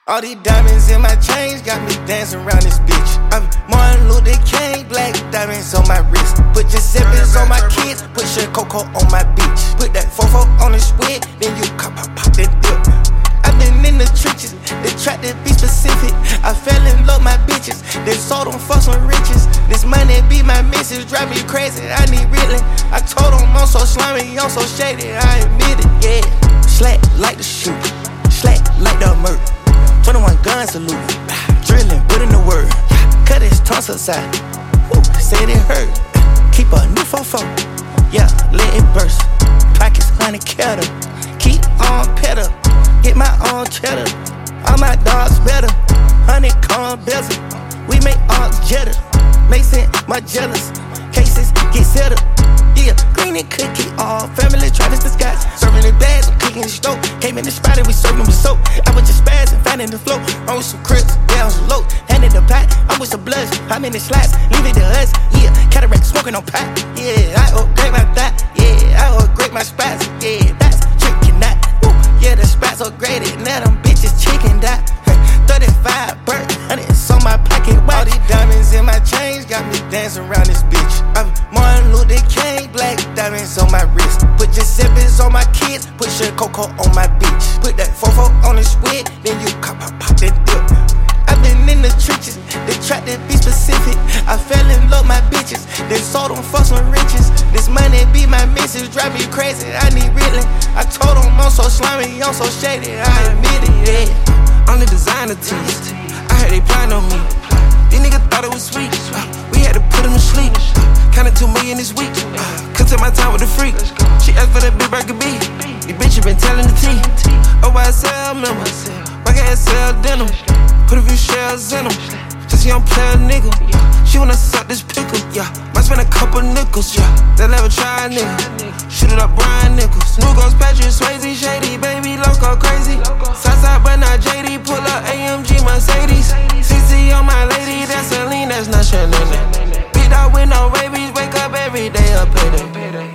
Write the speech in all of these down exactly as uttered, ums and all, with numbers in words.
All these diamonds in my chains got me dancing around this bitch. I'm Martin Luther King, black diamonds on my wrist. Put Giuseppe's on my kids, put Sugar Coco on my beach. Put that fofo on the squid, then you pop, pop, pop that dip. I've been in the trenches, they tried to be specific. I fell in love my bitches, they sold them for some riches. This money be my missus, drive me crazy, I need reeling. I told them I'm so slimy, I'm so shady, I admit it, yeah. Slack like the shoot, slack like the murk. twenty-one guns salute, drilling, put in the word. Cut his tonsils out, woo, said it hurt. Keep a new fofo, yeah, let it burst. Pockets honey kettle, keep on pedal. Get my own cheddar, all my dogs better. Honeycomb bezel, we make arcs jetter. Mason, my jealous, cases get settled. Yeah, green and cookie, all family Travis the Scotts. Serving the bags, I'm cooking the stove. Came in the spot and we served them with soap. I was just spazzing, finding the flow. I'm with some crips, yeah, I'm some low. Handed the pot, I'm with some bloods. I'm in the slots, leave it to us. Yeah, cataract smoking on pot. Yeah, I upgrade my thought. Yeah, I upgrade my spots. Yeah, that's chicken out. Woo, yeah, the spots upgraded. Now them bitches chicken out. thirty-five bird, and it's on my pocket watch. All these diamonds in my chains got me dancing around this bitch. I'm Martin Luther King, black diamonds on my wrist. Put Giuseppe's on my kids, put Sugar Coco on my beach. Put that fofo on the squid, then you pop, pop, pop that dip. I've been in the trenches, they tried to be specific. I fell in love my bitches, they sold them for some riches. This money be my missus, drive me crazy, I need reeling. I told them I'm so slimy, I'm so shady, I admit it, yeah. On the designer tees, I heard they plotting on me. These niggas thought it was sweet, uh, we had to put them to sleep. uh, Counted two million this week, uh, cut my time with the freak. She asked for that big burger B, these bitches been telling the T. Oh, I sell members, I can't sell denim. Put a few shells in them, just young player nigga. She wanna suck this pickle, yeah. Might spend a couple nickels, yeah. They never try, nigga. Shoot it up, Brian Nichols. New Ghost, Patrick, Swayze, Shady, baby, loco, crazy. Southside, but not J D. Pull up A M G Mercedes. C C on my lady, that's Celine, that's not Chanel. Beat out with no rabies, wake up every day, a payday.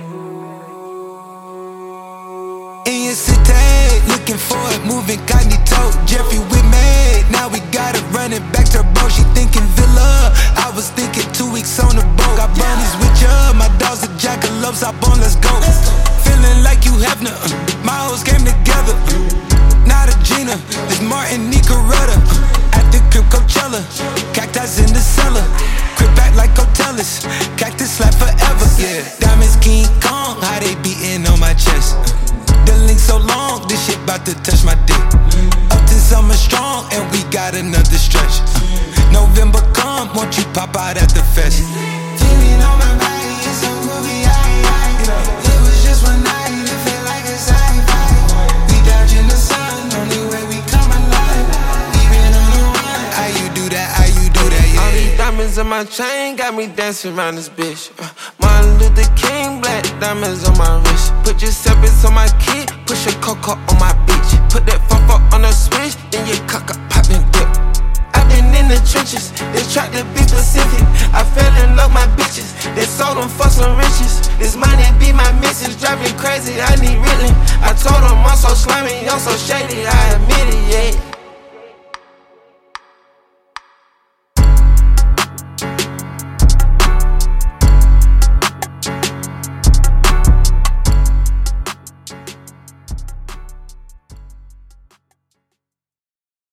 In your city, looking for it, moving cognito. Jeffrey with me, now we got it running back to bro. She thinking Villa, I was thinking two weeks on the boat. Got bunnies with ya, my dogs are jackalopes, hop on, let's go. Feeling like you have none, my hoes came together. Not a Gina, it's Martin Nicoretta. At the crib Coachella, cactus in the cellar. Crib back like Coachellus, cactus slap forever. Yeah, diamonds King Kong, how they beating on my chest. The link so long, this shit bout to touch my dick. Up to summer strong, and we got another stretch. November come, won't you pop out at the fest? Feeling on my body, it's so groovy, aye, aye. It was just one night, it felt like a sci-fi. We dodging the sun, only way we come alive. Even on the run, how you do that, how you do that, yeah. All these diamonds in my chain got me dancing around this bitch. uh, Martin Luther King, black diamonds on my wrist. Put Giuseppe's on my kid, put Sugar Coco on my beach. Put that fofo on the switch, then you cock up, pop and dip. I've been in the trenches, they tried to be specific. I fell in love my bitches, they sold them for some riches. This money be my missus, drive me crazy, I need reeling. I told them I'm so slimy, I'm so shady, I admit it, yeah.